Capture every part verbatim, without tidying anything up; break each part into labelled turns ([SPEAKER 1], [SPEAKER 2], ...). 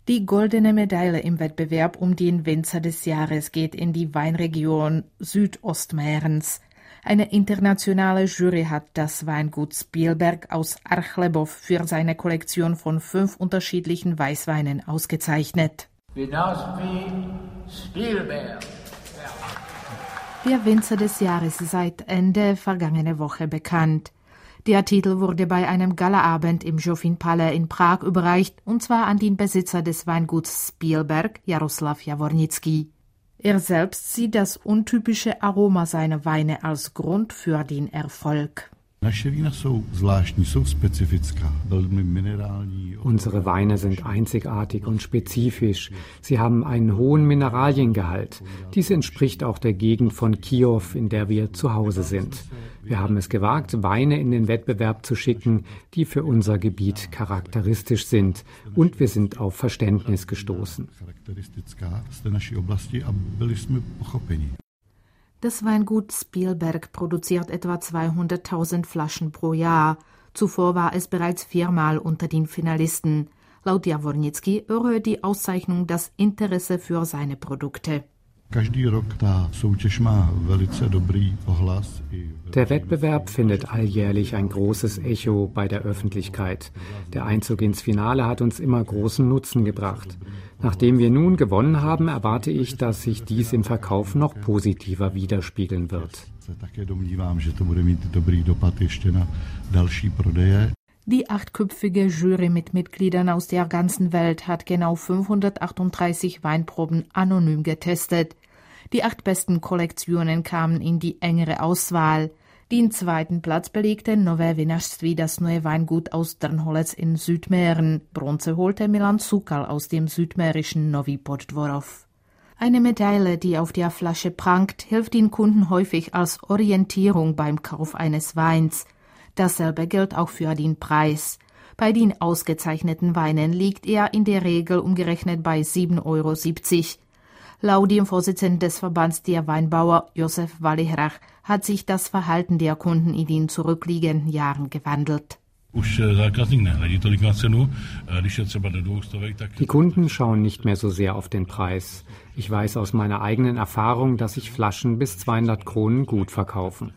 [SPEAKER 1] Die goldene Medaille im Wettbewerb um den Winzer des Jahres geht in die Weinregion Südostmährens. Eine internationale Jury hat das Weingut Spielberg aus Archlebov für seine Kollektion von fünf unterschiedlichen Weißweinen ausgezeichnet.
[SPEAKER 2] Spielberg.
[SPEAKER 1] Der Winzer des Jahres seit Ende vergangene Woche bekannt. Der Titel wurde bei einem Galaabend im Jofin Palais in Prag überreicht, und zwar an den Besitzer des Weinguts Spielberg, Jaroslav Jawornicki. Er selbst sieht das untypische Aroma seiner Weine als Grund für den Erfolg.
[SPEAKER 3] Unsere Weine sind einzigartig und spezifisch. Sie haben einen hohen Mineraliengehalt. Dies entspricht auch der Gegend von Kiew, in der wir zu Hause sind. Wir haben es gewagt, Weine in den Wettbewerb zu schicken, die für unser Gebiet charakteristisch sind. Und wir sind auf Verständnis gestoßen.
[SPEAKER 1] Das Weingut Spielberg produziert etwa zweihunderttausend Flaschen pro Jahr. Zuvor war es bereits viermal unter den Finalisten. Laut Jawornicki erhöht die Auszeichnung das Interesse für seine Produkte.
[SPEAKER 3] Der Wettbewerb findet alljährlich ein großes Echo bei der Öffentlichkeit. Der Einzug ins Finale hat uns immer großen Nutzen gebracht. Nachdem wir nun gewonnen haben, erwarte ich, dass sich dies im Verkauf noch positiver widerspiegeln wird.
[SPEAKER 1] Die achtköpfige Jury mit Mitgliedern aus der ganzen Welt hat genau fünfhundertachtunddreißig Weinproben anonym getestet. Die acht besten Kollektionen kamen in die engere Auswahl. Den zweiten Platz belegte Nové Vinařství, das neue Weingut aus Drnholec in Südmähren. Bronze holte Milan Cukal aus dem südmährischen Nový Poddvorov. Eine Medaille, die auf der Flasche prangt, hilft den Kunden häufig als Orientierung beim Kauf eines Weins. Dasselbe gilt auch für den Preis. Bei den ausgezeichneten Weinen liegt er in der Regel umgerechnet bei sieben Euro siebzig. Laut dem Vorsitzenden des Verbands der Weinbauer, Josef Valihrach, hat sich das Verhalten der Kunden in den zurückliegenden Jahren gewandelt.
[SPEAKER 3] Die Kunden schauen nicht mehr so sehr auf den Preis. Ich weiß aus meiner eigenen Erfahrung, dass sich Flaschen bis zweihundert Kronen gut verkaufen.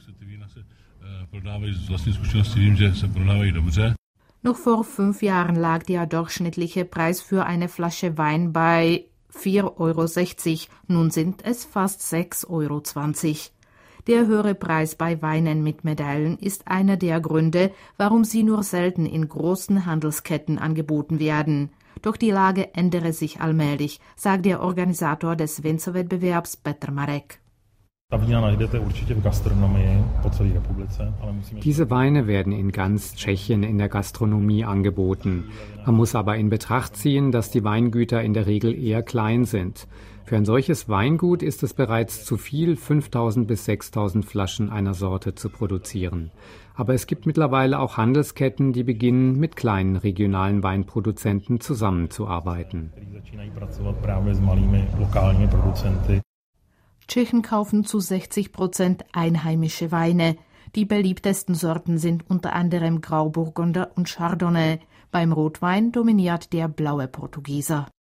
[SPEAKER 1] Noch vor fünf Jahren lag der durchschnittliche Preis für eine Flasche Wein bei vier Euro sechzig, nun sind es fast sechs Euro zwanzig. Der höhere Preis bei Weinen mit Medaillen ist einer der Gründe, warum sie nur selten in großen Handelsketten angeboten werden. Doch die Lage ändere sich allmählich, sagt der Organisator des Winzerwettbewerbs Petr Marek.
[SPEAKER 3] Diese Weine werden in ganz Tschechien in der Gastronomie angeboten. Man muss aber in Betracht ziehen, dass die Weingüter in der Regel eher klein sind. Für ein solches Weingut ist es bereits zu viel, fünftausend bis sechstausend Flaschen einer Sorte zu produzieren. Aber es gibt mittlerweile auch Handelsketten, die beginnen, mit kleinen regionalen Weinproduzenten zusammenzuarbeiten.
[SPEAKER 1] Tschechen kaufen zu sechzig Prozent einheimische Weine. Die beliebtesten Sorten sind unter anderem Grauburgunder und Chardonnay. Beim Rotwein dominiert der blaue Portugieser.